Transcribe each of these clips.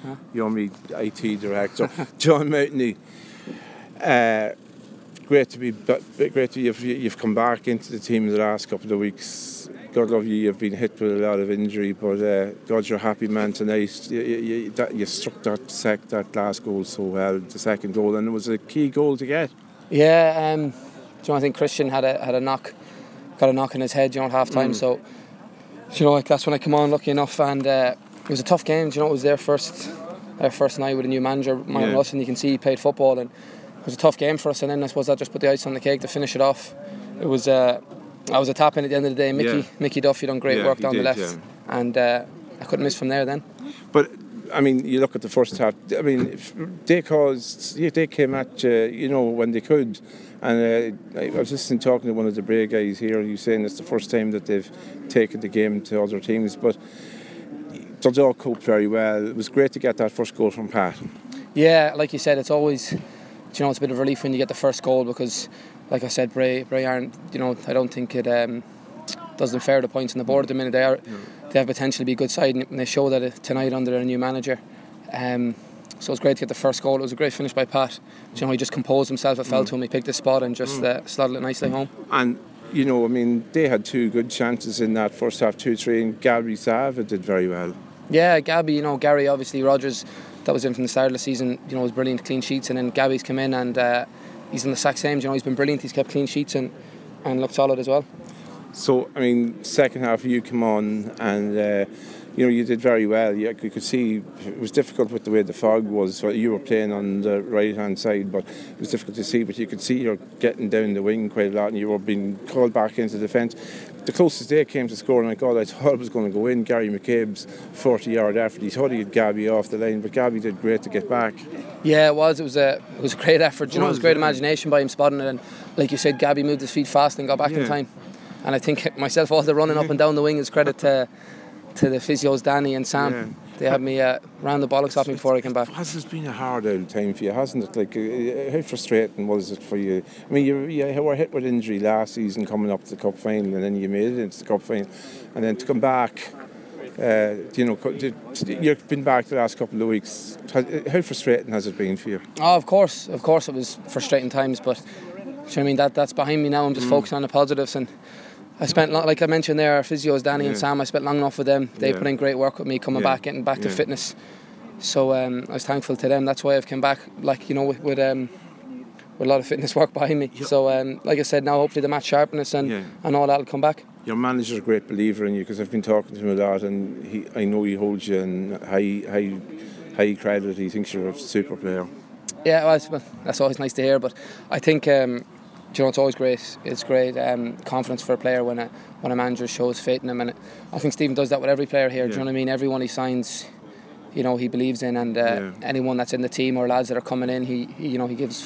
You're my IT director. John Mountney. Great to you've come back into the team in the last couple of weeks. God love you, you've been hit with a lot of injury, but God, you're a happy man tonight. You struck that last goal so well, the second goal, and it was a key goal to get. Yeah, I think Christian got a knock in his head, at half time. So, that's when I come on, lucky enough, and it was a tough game. It was their first night with a new manager, Myron Russ, and you can see he played football, and it was a tough game for us. And then I suppose that just put the ice on the cake to finish it off. It was I was a tap in at the end of the day. Mickey Duffy done great work down the left, and I couldn't miss from there then. But I mean, you look at the first half. I mean, they came at you, when they could. And I was just talking to one of the Bray guys here, and he was saying it's the first time that they've taken the game to other teams. But Dundalk coped very well. It was great to get that first goal from Pat. Yeah, like you said, it's always, it's a bit of relief when you get the first goal because, like I said, Bray aren't, I don't think it does them fair the points on the board at the minute. They have potential to be a good side, and they show that tonight under a new manager. So it was great to get the first goal. It was a great finish by Pat. He just composed himself. It fell to him. He picked his spot and just slotted it nicely home. And they had two good chances in that first half, 2-3, and Gabby Sava did very well. Yeah, Gabby. Gary, obviously Rogers, that was in from the start of the season. Was brilliant, clean sheets, and then Gabby's come in and he's in the exact same. He's been brilliant. He's kept clean sheets and looked solid as well. So second half you come on and. You did very well. You could see it was difficult with the way the fog was. You were playing on the right-hand side, but it was difficult to see. But you could see you're getting down the wing quite a lot, and you were being called back into defence. The closest they came to scoring, I thought it was going to go in. Gary McCabe's 40-yard effort. He thought he had Gabby off the line, but Gabby did great to get back. Yeah, it was. It was a great effort. It was great imagination by him spotting it, and like you said, Gabby moved his feet fast and got back in time. And I think myself, all the running up and down the wing is credit to the physios Danny and Sam. Yeah. They had me round the bollocks off me before I came back. Has been a hard old time for you, hasn't it? Like, how frustrating was it for you? I mean, you were hit with injury last season coming up to the cup final, and then you made it into the cup final, and then to come back, you've been back the last couple of weeks. How frustrating has it been for you? Oh, of course it was frustrating times, but that's behind me now. I'm just focusing on the positives, and I spent, like I mentioned there, our physios, Danny and Sam, I spent long enough with them. They put in great work with me coming back, getting back to fitness. So I was thankful to them. That's why I've come back, with a lot of fitness work behind me. So, like I said, now hopefully the match sharpness and all that will come back. Your manager's a great believer in you because I've been talking to him a lot, and I know he holds you in high credit. He thinks you're a super player. Yeah, well, that's always nice to hear. But I think it's always great. It's great confidence for a player when a manager shows faith in him, and I think Stephen does that with every player here. Do you know what I mean? Everyone he signs, he believes in, and anyone that's in the team or lads that are coming in, he gives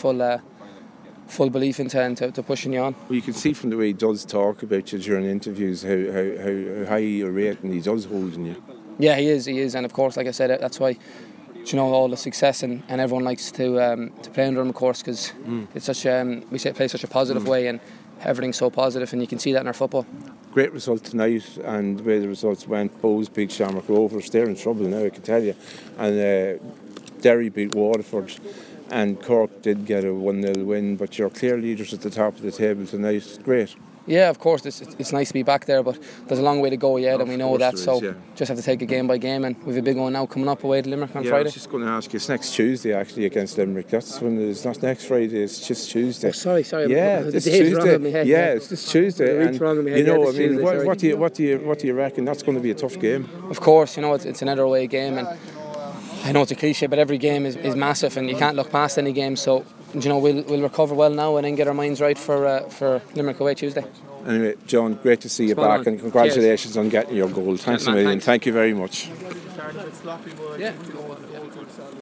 full belief into pushing you on. Well, you can see from the way he does talk about you during interviews how high you're rating he does holding you. Yeah, he is, and of course, like I said, that's why. All the success and everyone likes to play under him, of course, because it's such play such a positive way, and everything's so positive, and you can see that in our football. Great result tonight, and the way the results went, Bows beat Shamrock Rovers. They're in trouble now, I can tell you, and Derry beat Waterford, and Cork did get a 1-0 win, but you're clear leaders at the top of the table tonight. Great. Yeah, of course, it's nice to be back there, but there's a long way to go yet, and we know that, just have to take it game by game, and we've a big one now coming up away to Limerick on Friday. I was just going to ask you, it's next Tuesday actually against Limerick. That's when it's not next Friday, it's just Tuesday. Oh, sorry. Yeah, it's Tuesday. Yeah, it's this Tuesday. And, what do you reckon? That's going to be a tough game. Of course, it's another away game, and I know it's a cliche, but every game is massive, and you can't look past any game, so we'll recover well now and then get our minds right for Limerick away Tuesday. Anyway, John, great to see you back, and congratulations on getting your goal. Thanks a million. Thank you very much.